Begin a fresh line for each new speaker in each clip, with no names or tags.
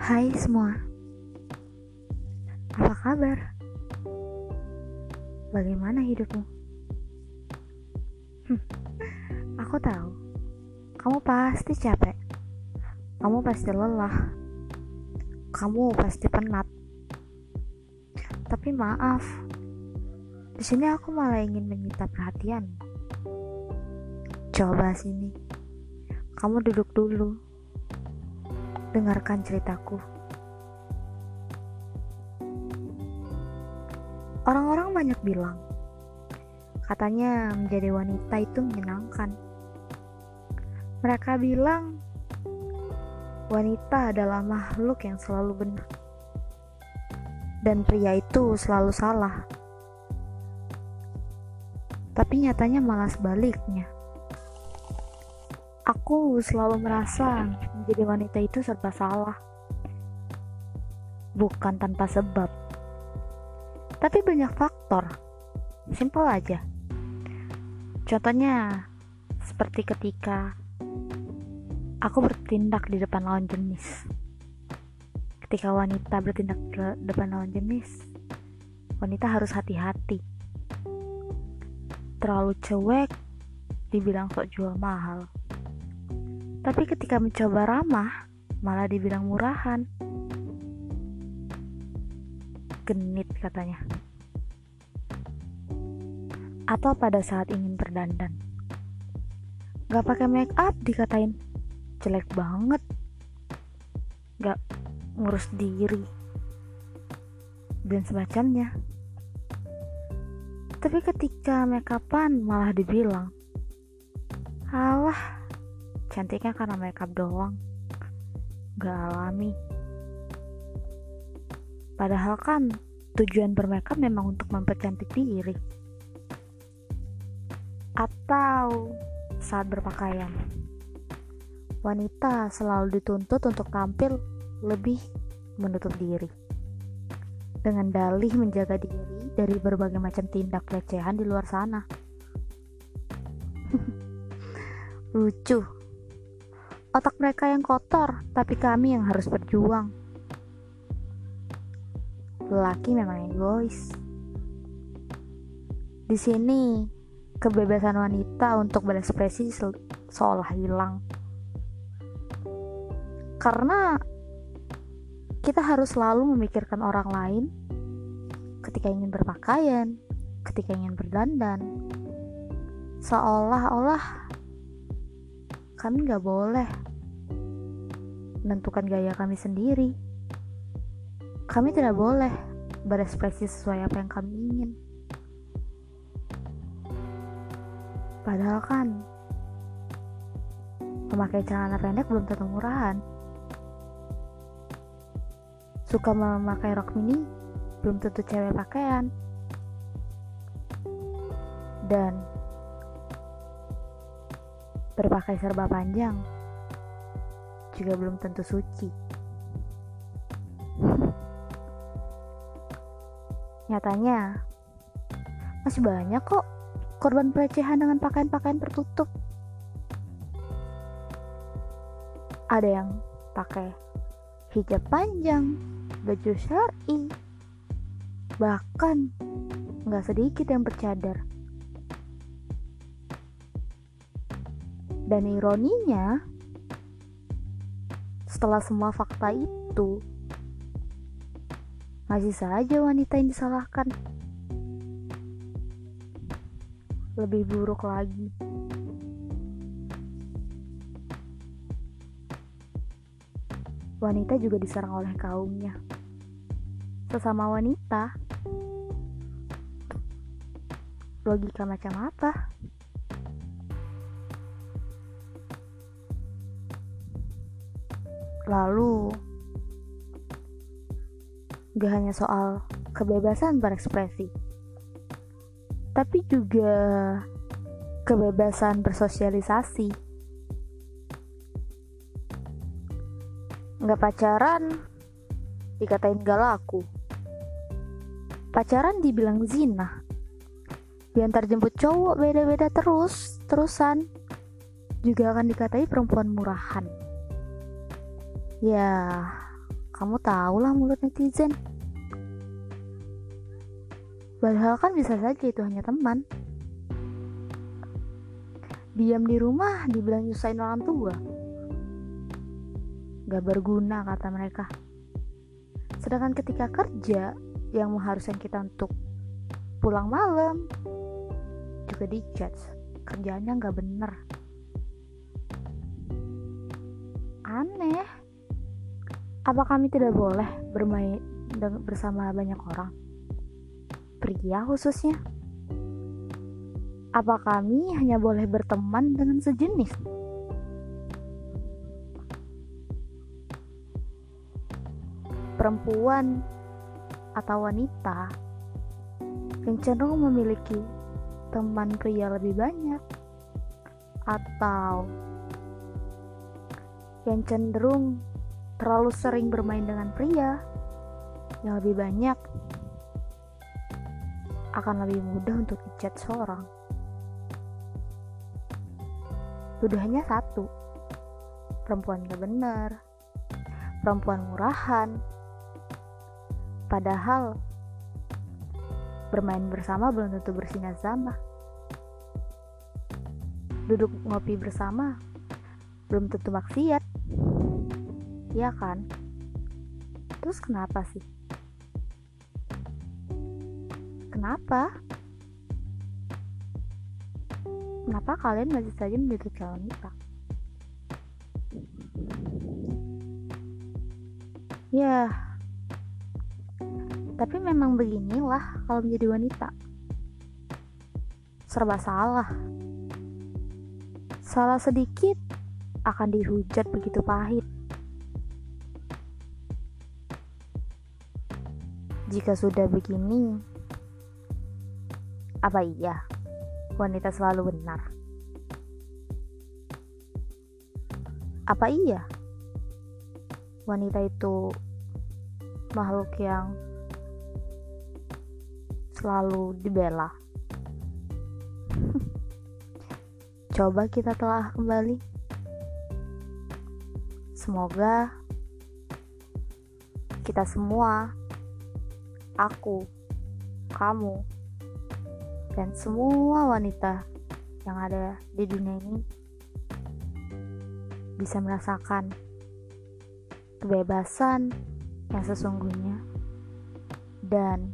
Hai semua, apa kabar? Bagaimana hidupmu? Hm, aku tahu, kamu pasti capek, kamu pasti lelah, kamu pasti penat. Tapi maaf, di sini aku malah ingin menyita perhatian. Coba sini, kamu duduk dulu, dengarkan ceritaku. Orang-orang banyak bilang, katanya menjadi wanita itu menyenangkan. Mereka bilang, wanita adalah makhluk yang selalu benar. Dan pria itu selalu salah. Tapi nyatanya malah sebaliknya. Aku selalu merasa menjadi wanita itu serba salah. Bukan tanpa sebab. Tapi banyak faktor. Simpel aja. Contohnya seperti ketika aku bertindak di depan lawan jenis. Ketika wanita bertindak di depan lawan jenis, wanita harus hati-hati. Terlalu cuek dibilang sok jual mahal. Tapi ketika mencoba ramah, malah dibilang murahan. Genit katanya. Atau pada saat ingin berdandan, gak pakai make up dikatain jelek banget, gak ngurus diri, dan semacamnya. Tapi ketika make upan malah dibilang, alah, cantiknya karena make up doang, gak alami. Padahal kan tujuan bermakeup memang untuk mempercantik diri. Atau saat berpakaian, wanita selalu dituntut untuk tampil lebih menutup diri, dengan dalih menjaga diri dari berbagai macam tindak pelecehan di luar sana. Lucu. Otak mereka yang kotor, tapi kami yang harus berjuang. Lelaki memang egois. Di sini, kebebasan wanita untuk berekspresi seolah hilang. Karena kita harus selalu memikirkan orang lain ketika ingin berpakaian, ketika ingin berdandan. Seolah-olah kami gak boleh menentukan gaya kami sendiri. Kami tidak boleh berekspresi sesuai apa yang kami ingin. Padahal kan memakai celana pendek belum tentu murahan. Suka memakai rok mini belum tentu cewek pakaian. Dan berpakai serba panjang juga belum tentu suci. Nyatanya masih banyak kok korban pelecehan dengan pakaian-pakaian tertutup. Ada yang pakai hijab panjang, baju syar'i, bahkan gak sedikit yang bercadar. Dan ironinya, setelah semua fakta itu, masih saja wanita yang disalahkan. Lebih buruk lagi, wanita juga diserang oleh kaumnya. Sesama wanita, logika macam apa? Lalu gak hanya soal kebebasan berekspresi, tapi juga kebebasan bersosialisasi. Gak pacaran dikatain gak laku, pacaran dibilang zina, diantar jemput cowok beda-beda terusan juga akan dikatai perempuan murahan. Ya, Kamu tahulah mulut netizen. Padahal kan bisa saja itu hanya teman. Diam di rumah dibilang nyusahin orang tua. Gak berguna kata mereka. Sedangkan ketika kerja yang mengharuskan kita untuk pulang malam juga di-judge. Kerjaannya gak bener. Aneh. Apa kami tidak boleh bermain bersama banyak orang? Pria khususnya. Apa kami hanya boleh berteman dengan sejenis? Perempuan atau wanita yang cenderung memiliki teman pria lebih banyak, atau yang cenderung terlalu sering bermain dengan pria yang lebih banyak, akan lebih mudah untuk di-judge seorang. Tuduhannya satu, perempuan gak bener, perempuan murahan. Padahal bermain bersama belum tentu bersinar sama. Duduk ngopi bersama belum tentu maksiat. Iya kan? Terus kenapa sih? Kenapa? Kenapa kalian masih saja menjadi wanita? Ya, tapi memang beginilah kalau menjadi wanita. Serba salah. Salah sedikit akan dihujat begitu pahit. Jika sudah begini, apa iya wanita selalu benar? Apa iya wanita itu makhluk yang selalu dibela? Coba kita telah kembali. Semoga kita semua, aku, kamu, dan semua wanita yang ada di dunia ini bisa merasakan kebebasan yang sesungguhnya dan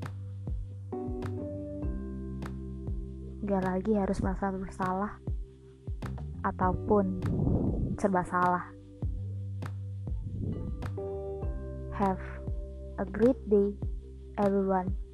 gak lagi harus merasa bersalah ataupun serba salah. Have a great day, everyone.